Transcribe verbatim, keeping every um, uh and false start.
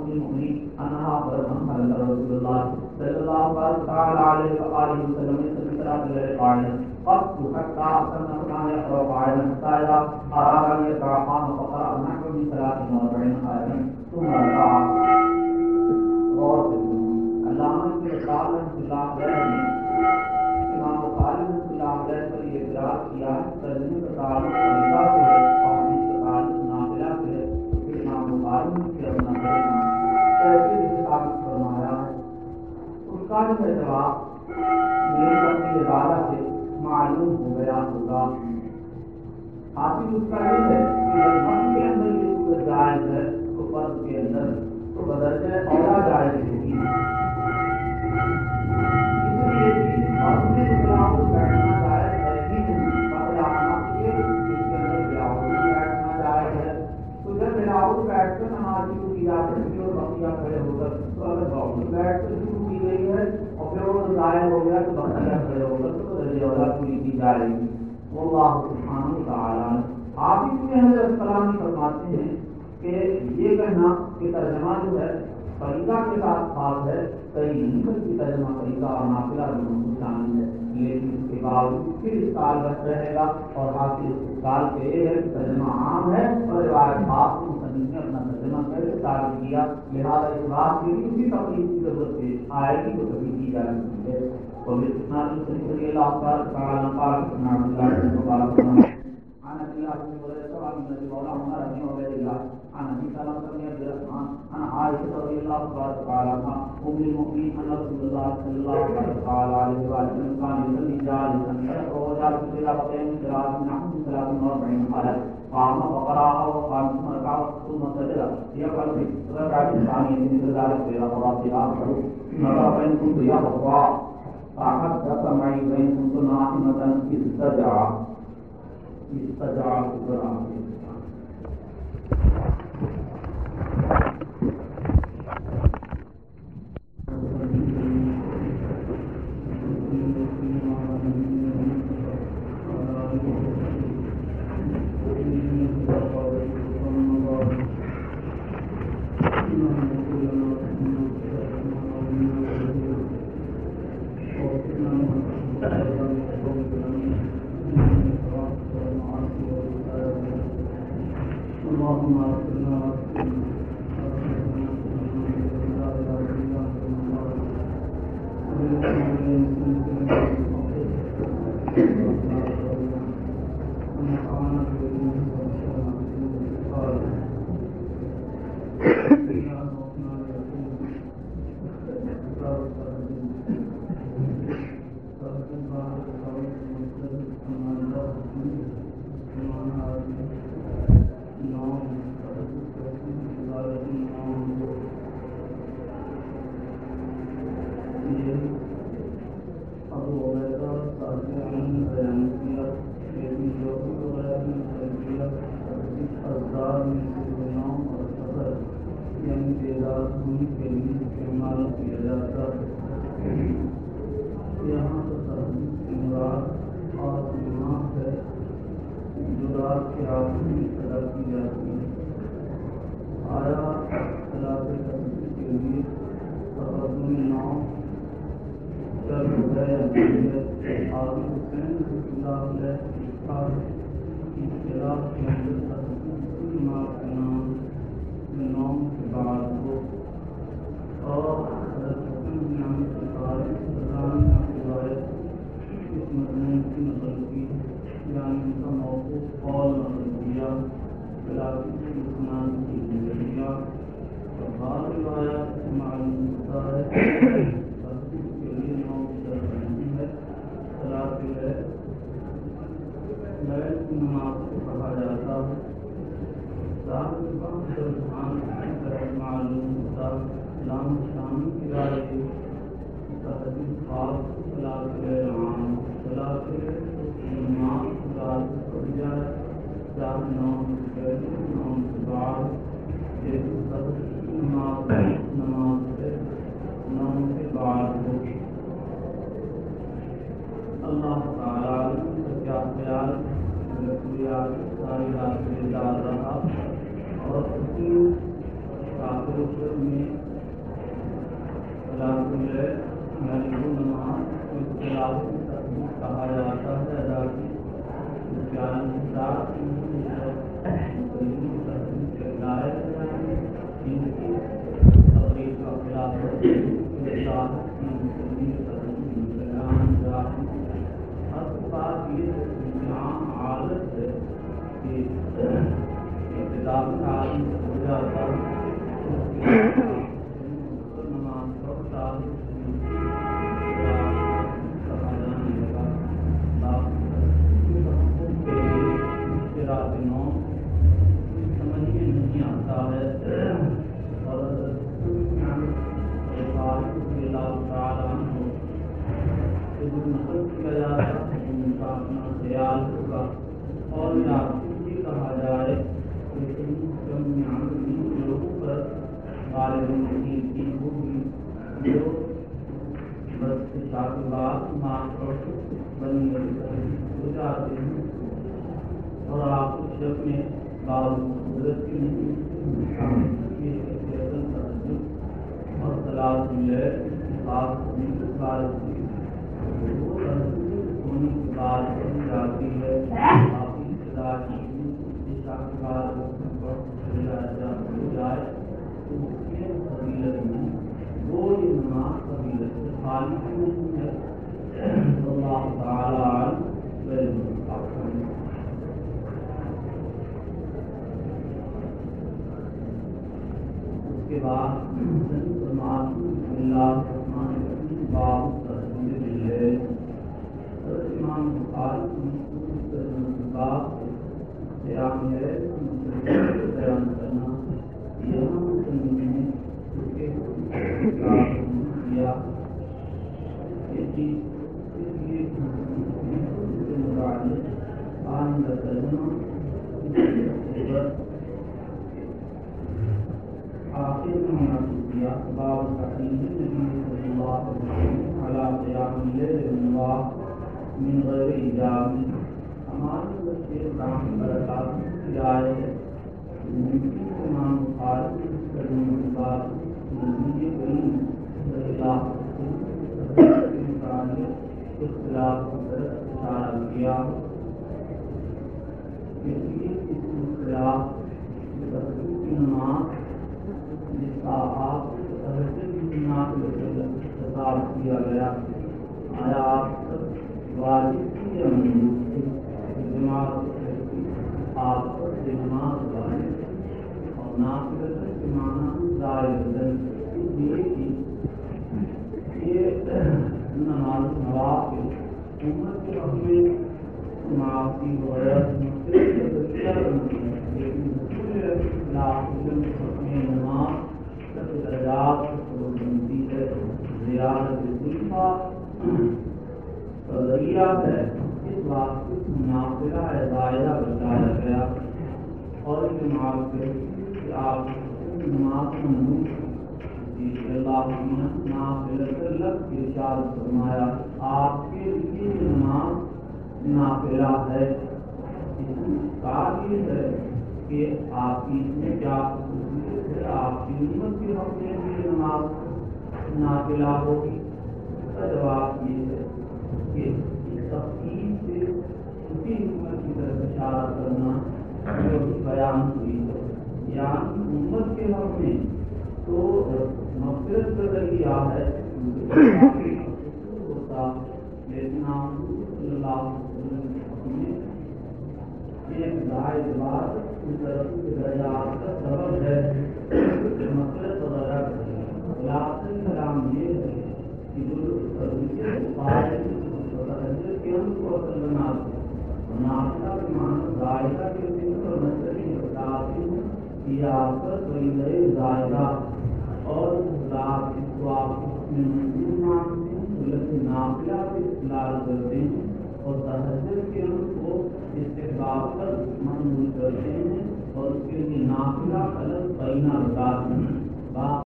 المؤمنين أنها أخبرتهم أن رسول الله صلى الله تعالى عليه وآله وسلم يصلي صلاة الليل قاعدا قط حتى أحسن كان يقرأ قاعدا حتى إذا أراد أن يركع قام فقرأ نحو من ثلاث وأربعين آية ثم ركع. غور علامہ کے اقرار رحمۃ اللہ علیہ نے امام بخاری رحمۃ اللہ علیہ پر یہ اعتراض کیا ہے ترجمے کا تعلق طریقہ سے ہے اور حدیث کا تعلق نافلہ سے ہے کہ امام بخاری نے کیا اپنا کیسے اسے ثابت فرمایا ہے. اس کا جو جواب میری اپنی عبادت سے معلوم ہو گیا ہوگا. حاصل اس کا یہ ہے کہ جب من کے اندر یہ صورت جائز ہے تو فرض کے اندر تو بدرجہ اولا جائز ہوگی. اس لیے کہ مرد میں بلاؤ بیٹھنا جائز ہے ہی نہیں بطور احناف کے اس کے اندر بلاؤ بیٹھنا جائز ہے. تو جب بلاؤ بیٹھ کر نماز شروع کی جا سکتی اور بقیہ کھڑے ہو کر تو اگر باؤ بیٹھ کر شروع کی گئی ہے اور پھر وہ ظاہر ہو گیا تو بقیہ کھڑے ہو کر تو بدرجہ اولا پوری کی جائے گی. واللہ سبحانہ وتعالی حافظ ابن حجر الاسقلانی فرماتے ہیں کہ یہ کہنا کہ ترجمہ جو ہے طریقہ کے ساتھ خاص ہے کئی نہیں بلکہ ترجمہ طریقہ اور نافلہ دونوں شامل ہے. لیکن اس کے باوجود پھر اس سال بچ رہے گا اور حاصل اس سال کے یہ ہے کہ ترجمہ عام ہے اور روایت خاص مصنف نے اپنا ترجمہ کیسے ثابت کیا لہٰذا اس بات کی بھی اسی تقریب کی ضرورت پیش آئے گی تو کبھی کی جا سکتی ہے. ومن اسناد رضی اللہ تعالی قال سمع الله مبارك عن ابي عاصم رضي الله عنه مولى عمر بن عبيد الله عن ابي سلمة بن عبد الرحمن عن عائشة رضي الله تعالى عنها ام المؤمنين ان رسول الله صلى الله عليه وسلم كان يصلي جالسا وجالس الى بقيه ثلاث نحو ثلاث واربعين آية قام فقرأها وقام ثم ركع ثم سجد يقرأ في الركعة الثانية مثل ذلك في ركعة الآخر نظر فإن كنت يخطأ فحدث معي فإن كنت نائمة استجع استجع القرآن. اللہ تعالی کیا خیال ساری رات میں ڈال رہا اور اسی عروج میں نماز کہا جاتا ہے ادا کی عادت ہے کہ اقتدار کا عالم ہو جاتا ہے نماز پڑھتا سمجھ میں نہیں آتا ہے اور نقل کیا جاتا ہے ان کا اپنا خیال ہوگا اور یہ کہا جائے کہ لوگوں پر غالب نہیں کی ہوگی جو بس شاکبات ماں بنی ہو جاتے ہیں اور آپ اس شب میں بعض قدرت کی نہیں اور سلاد ملے بات ہونے کی بات کی جاتی ہے باقی خدا کی شاکبات ہو جائے تو اس کے فضیلت میں وہ یہ نماز فضیلت سے خالی نہیں ہے اللہ تعالی اس کے بعد نماز اللہ باب تصویر ہے امام بخاری باب بیان ہے بیان کرنا یہاں مسلم کیا یہ چیز اس لیے آئندہ کرنا آخر میں مناسب کیا باب تحریم نبی صلی اللہ علیہ وسلم علی قیام اللیل والنوافل من غیر ایجاب ہمارے بچے کام برکات کی آئے ممکن امام بخاری کرنے کے بعد نبی کریم صلی اللہ علیہ وسلم کے متعلق اختلاف کی طرف اشارہ کیا اس لیے اس اختلاف کی نماز جس کا آپ خطاب کیا گیا آیا آپ واجب کی جماعت آپ پر جماعت واجب اور نافلہ کے معنی ظاہر یہ کہ یہ نماز نوافل امت کے اپنے معافی وغیرہ لیکن اپنے نماز درجات کو بنتی ہے زیادت ذلفا ذریعہ ہے اس واسطے نافلہ زائدہ بتایا گیا اور یہ معاف ہے کہ آپ نماز ممنوع اللہ نافلہ لفظ ارشاد فرمایا آپ کے لیے نماز نافلہ ہے کافی ہے کہ آپ کی اس میں کیا خصوصیت ہے آپ کی امت کے حق میں بھی نماز نافلہ ہوگی اس کا جواب یہ ہے کہ اس تفصیل سے اسی امت کی طرف اشارہ کرنا جو بیان ہوئی ہے یعنی امت کے حق میں تو مغفرت کا ذریعہ ہے ہوتا لیکن آپ صلی اللہ علیہ وسلم ایک ظاہر بات درجات کا سبب ہے مغفرت وغیرہ خلاصہ کلام یہ ہے کہ جو کے ہم کو اصل بناتے نافلہ کے معنی ظاہرہ کے ذکر اور نظری بتاتے ہیں کہ آپ کا کوئی ظاہرہ اور ذات کو آپ میں منظور مانتے ہیں لیکن نافلہ بھی استعمال کرتے ہیں اور تہجد کے ہم کو استحباب پر منظور کرتے ہیں اور اس کے لیے نافلہ الگ پہنا بتاتے ہیں